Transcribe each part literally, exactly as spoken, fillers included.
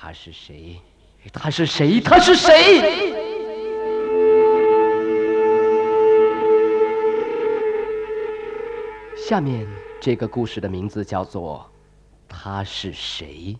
他是谁？他是谁？他是谁？下面这个故事的名字叫做《他是谁》。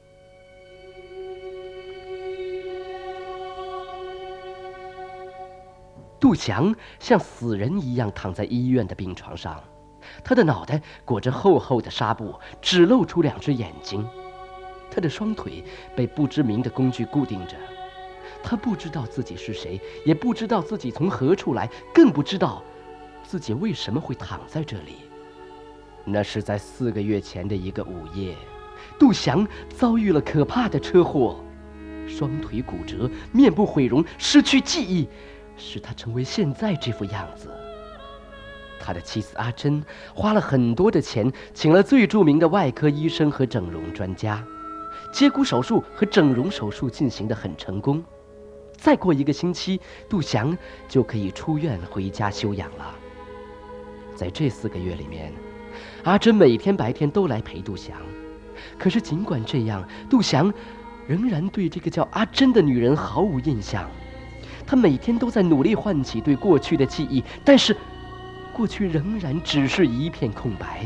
杜祥像死人一样躺在医院的病床上，他的脑袋裹着厚厚的纱布，只露出两只眼睛。他的双腿被不知名的工具固定着，他不知道自己是谁，也不知道自己从何处来，更不知道自己为什么会躺在这里。那是在四个月前的一个午夜，杜祥遭遇了可怕的车祸，双腿骨折，面部毁容，失去记忆，使他成为现在这副样子。他的妻子阿珍花了很多的钱，请了最著名的外科医生和整容专家，接骨手术和整容手术进行得很成功。再过一个星期，杜祥就可以出院回家休养了。在这四个月里面，阿珍每天白天都来陪杜祥，可是尽管这样，杜祥仍然对这个叫阿珍的女人毫无印象。他每天都在努力唤起对过去的记忆，但是过去仍然只是一片空白。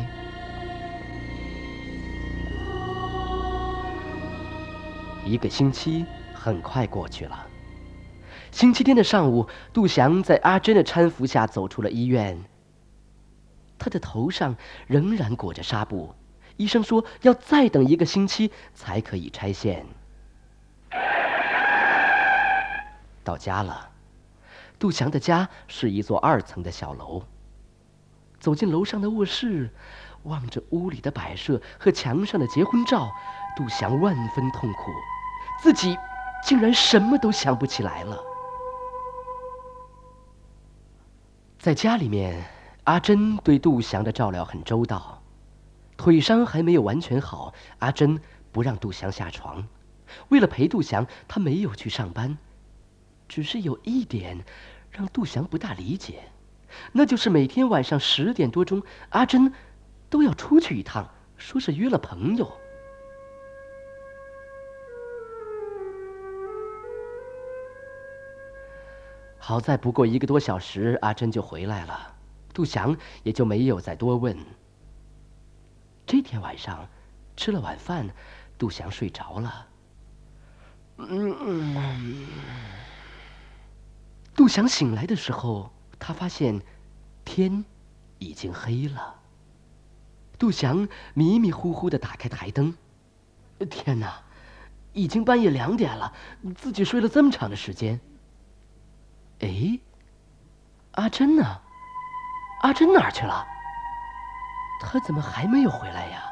一个星期很快过去了。星期天的上午，杜祥在阿珍的搀扶下走出了医院。他的头上仍然裹着纱布，医生说要再等一个星期才可以拆线。到家了，杜祥的家是一座二层的小楼。走进楼上的卧室，望着屋里的摆设和墙上的结婚照，杜祥万分痛苦，自己竟然什么都想不起来了。在家里面，阿珍对杜祥的照料很周到，腿伤还没有完全好，阿珍不让杜祥下床。为了陪杜祥，她没有去上班。只是有一点让杜祥不大理解，那就是每天晚上十点多钟，阿珍都要出去一趟，说是约了朋友。好在不过一个多小时，阿珍就回来了，杜祥也就没有再多问。这天晚上吃了晚饭，杜祥睡着了。嗯嗯。杜祥醒来的时候，他发现天已经黑了。杜祥迷迷糊糊地打开台灯，天哪，已经半夜两点了，自己睡了这么长的时间。哎，阿珍呢？阿珍哪儿去了？她怎么还没有回来呀？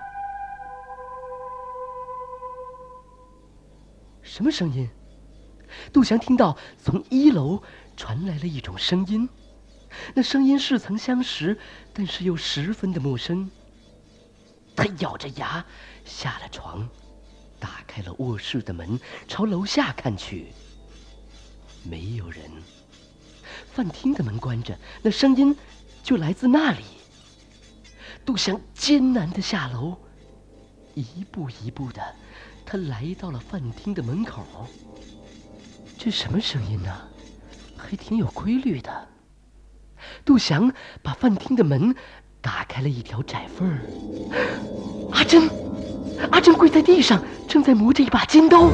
什么声音？杜祥听到从一楼传来了一种声音，那声音似曾相识，但是又十分的陌生。他咬着牙下了床，打开了卧室的门，朝楼下看去。没有人。饭厅的门关着，那声音就来自那里。杜祥艰难地下楼，一步一步的，他来到了饭厅的门口。这什么声音呢？还挺有规律的。杜祥把饭厅的门打开了一条窄缝儿。阿珍，阿珍跪在地上，正在磨着一把尖刀。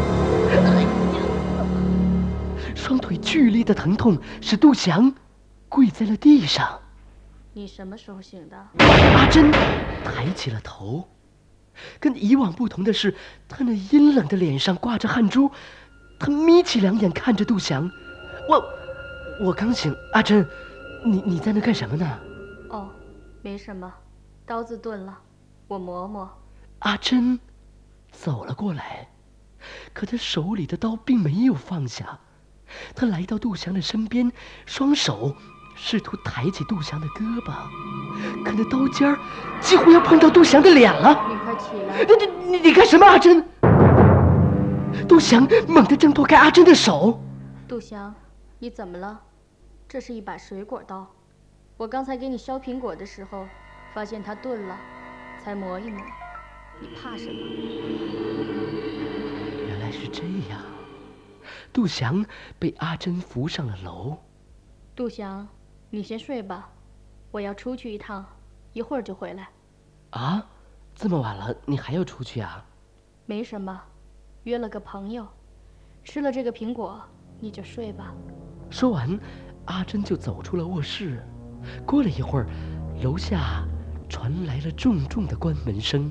双腿剧烈的疼痛使杜祥跪在了地上。 你什么时候醒的？ 阿珍抬起了头，跟以往不同的是，她那阴冷的脸上挂着汗珠。她眯起两眼看着杜祥。我我刚醒，阿珍，你你在那干什么呢？ 哦，没什么，刀子钝了，我磨磨。 阿珍走了过来，可她手里的刀并没有放下。她来到杜祥的身边，双手试图抬起杜祥的胳膊，可那刀尖儿几乎要碰到杜祥的脸了。 你快起来！ 你你你你干什么，阿珍？杜祥猛地挣脱开阿珍的手。 杜祥，你怎么了？这是一把水果刀，我刚才给你削苹果的时候，发现它钝了，才磨一磨。你怕什么？ 原来是是这样，杜翔被阿珍扶上了楼。 杜翔，你先睡吧，我要出去一趟，一会儿就回来。 啊，这么晚了，你还要出去啊？ 没什么，约了个朋友，吃了这个苹果，你就睡吧。 说完，阿珍就走出了卧室。过了一会儿，楼下传来了重重的关门声。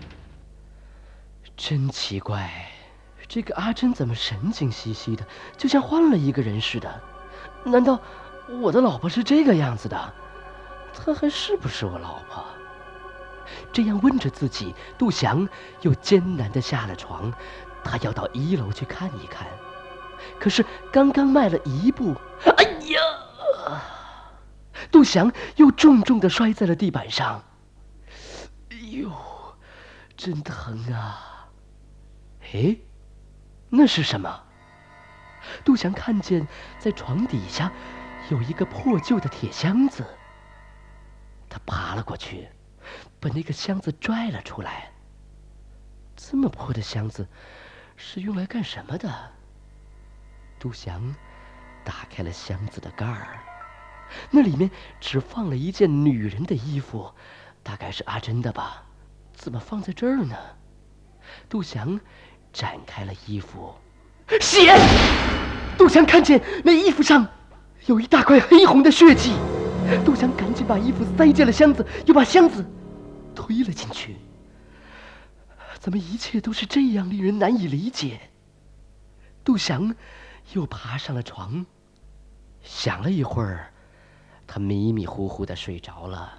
真奇怪，这个阿珍怎么神经兮兮的，就像换了一个人似的？难道我的老婆是这个样子的？她还是不是我老婆？这样问着自己，杜翔又艰难地下了床。他要到一楼去看一看，可是刚刚迈了一步，哎呀！杜翔又重重地摔在了地板上。哎呦，真疼啊！哎，那是什么？杜翔看见在床底下有一个破旧的铁箱子，他爬了过去，把那个箱子拽了出来。这么破的箱子是用来干什么的？杜翔打开了箱子的盖儿，那里面只放了一件女人的衣服，大概是阿珍的吧？怎么放在这儿呢？杜翔展开了衣服，血！杜翔看见那衣服上有一大块黑红的血迹，杜翔赶紧把衣服塞进了箱子，又把箱子推了进去。怎么一切都是这样令人难以理解？杜翔又爬上了床，想了一会儿，他迷迷糊糊地睡着了。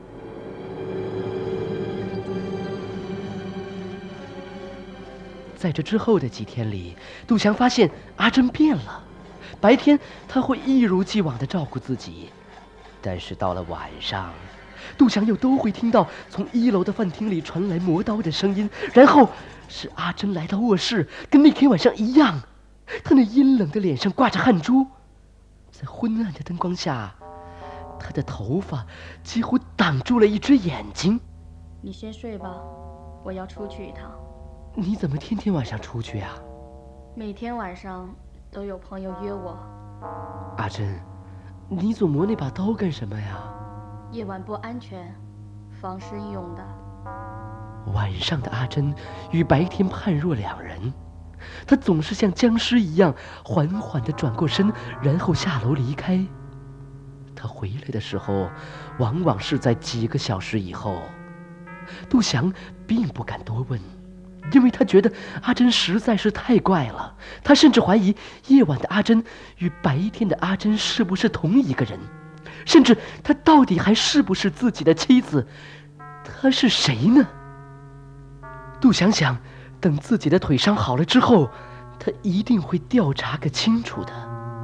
在这之后的几天里，杜翔发现阿珍变了。白天他会一如既往地照顾自己，但是到了晚上，杜翔又都会听到从一楼的饭厅里传来磨刀的声音，然后是阿珍来到卧室，跟那天晚上一样，她那阴冷的脸上挂着汗珠，在昏暗的灯光下，她的头发几乎挡住了一只眼睛。 你先睡吧，我要出去一趟。 你怎么天天晚上出去啊？ 每天晚上都有朋友约我。 阿珍，你总磨那把刀干什么呀？ 夜晚不安全，防身用的。 晚上的阿珍与白天判若两人，她总是像僵尸一样缓缓地转过身，然后下楼离开。她回来的时候，往往是在几个小时以后。杜翔并不敢多问，因为他觉得阿珍实在是太怪了。他甚至怀疑夜晚的阿珍与白天的阿珍是不是同一个人，甚至他到底还是不是自己的妻子？他是谁呢？杜翔想，等自己的腿伤好了之后，他一定会调查个清楚的。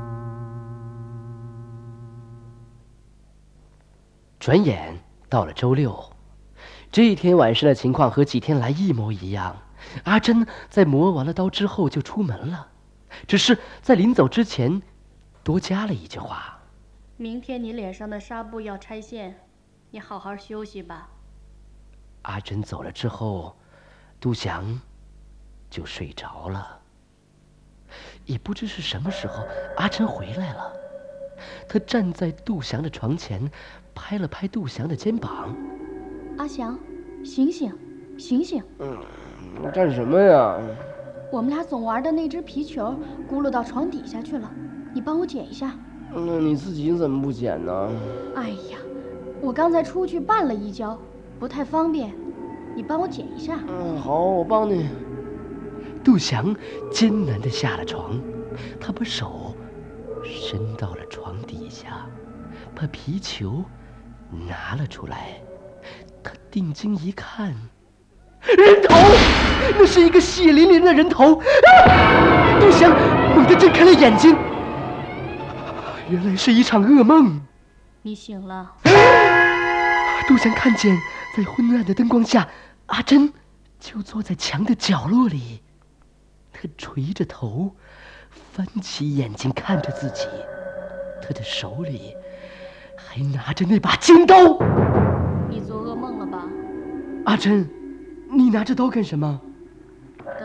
转眼到了周六，这一天晚上的情况和几天来一模一样。阿珍在磨完了刀之后就出门了，只是在临走之前多加了一句话： 明天你脸上的纱布要拆线，你好好休息吧。 阿珍走了之后，杜翔就睡着了。也不知是什么时候，阿珍回来了。她站在杜翔的床前，拍了拍杜翔的肩膀： 阿翔，醒醒，醒醒！ 嗯，干什么呀？ 我们俩总玩的那只皮球轱辘到床底下去了，你帮我捡一下。 那你自己怎么不捡呢？ 哎呀，我刚才出去绊了一跤，不太方便，你帮我捡一下。 嗯，好，我帮你。杜翔艰难地下了床，他把手伸到了床底下，把皮球拿了出来。他定睛一看，人头！那是一个血淋淋的人头！啊！杜翔猛地睁开了眼睛，原来是一场噩梦。 你醒了。 杜翔看见在昏暗的灯光下，阿珍就坐在墙的角落里，她垂着头，翻起眼睛看着自己，她的手里还拿着那把尖刀。 你做噩梦了吧？ 阿珍，你拿着刀干什么？ 等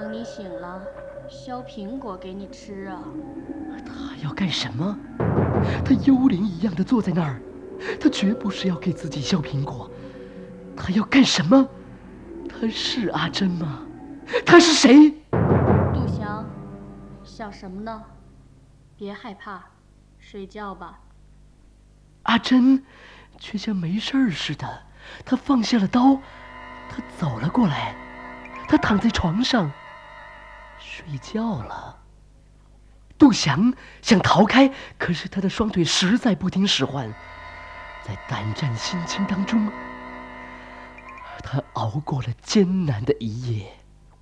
等你醒了，削苹果给你吃啊。 他要干什么？他幽灵一样的坐在那儿，他绝不是要给自己削苹果。他要干什么？他是阿珍吗？他是谁？ 杜翔，想什么呢？别害怕，睡觉吧。 阿珍却像没事儿似的，她放下了刀，她走了过来，她躺在床上睡觉了。杜翔想逃开，可是他的双腿实在不听使唤，在胆战心惊当中，他熬过了艰难的一夜。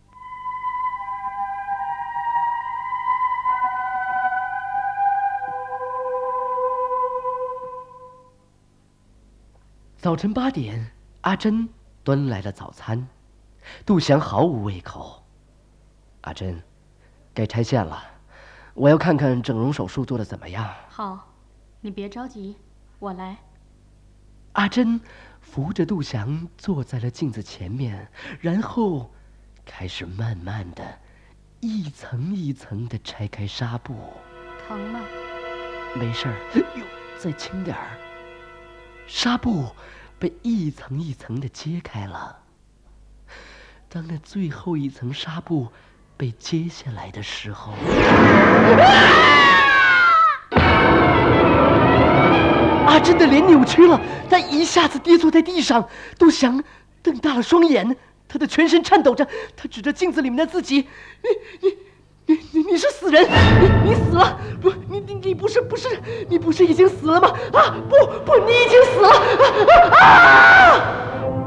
早晨八点，阿珍端来了早餐，杜翔毫无胃口。阿珍，该拆线了，我要看看整容手术做得怎么样。 好，你别着急，我来。 阿珍扶着杜翔坐在了镜子前面，然后开始慢慢的一层一层的拆开纱布。 疼吗？ 没事儿，哟，再轻点儿。纱布被一层一层的揭开了。当那最后一层纱布被揭下来的时候，阿珍的脸扭曲了，她一下子跌坐在地上。杜翔瞪大了双眼，他的全身颤抖着，他指着镜子里面的自己：“你你。”你你你是死人！你你死了！不，你你你不是不是你不是已经死了吗？啊，不不，你已经死了！啊啊！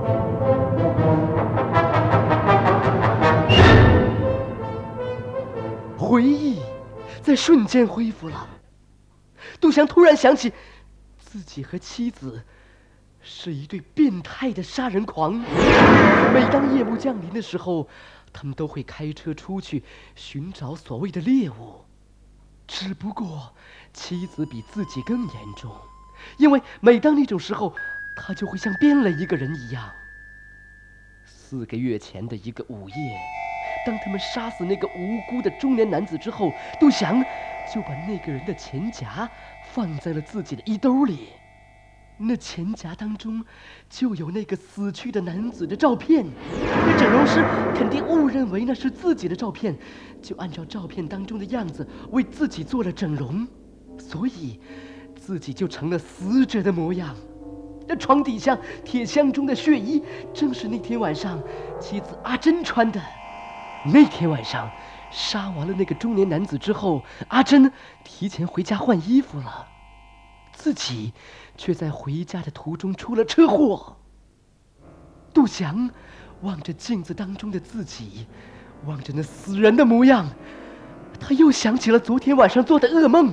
回忆在瞬间恢复了。杜翔突然想起，自己和妻子是一对变态的杀人狂。每当夜幕降临的时候，他们都会开车出去寻找所谓的猎物，只不过妻子比自己更严重，因为每当那种时候，他就会像变了一个人一样。四个月前的一个午夜，当他们杀死那个无辜的中年男子之后，杜翔就把那个人的钱夹放在了自己的衣兜里。那钱夹当中就有那个死去的男子的照片，那整容师肯定误认为那是自己的照片，就按照照片当中的样子为自己做了整容，所以自己就成了死者的模样。那床底下铁箱中的血衣正是那天晚上妻子阿珍穿的。那天晚上杀完了那个中年男子之后，阿珍提前回家换衣服了，自己却在回家的途中出了车祸。杜翔望着镜子当中的自己，望着那死人的模样，他又想起了昨天晚上做的噩梦。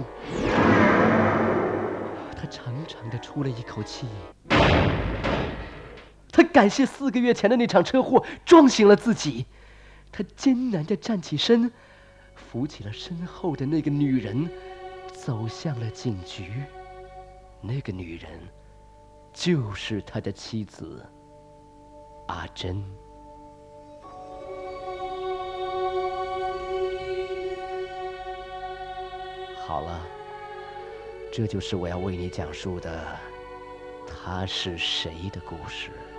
他长长的出了一口气，他感谢四个月前的那场车祸撞醒了自己。他艰难地站起身，扶起了身后的那个女人，走向了警局。那个女人就是他的妻子阿珍。好了，这就是我要为你讲述的他是谁的故事。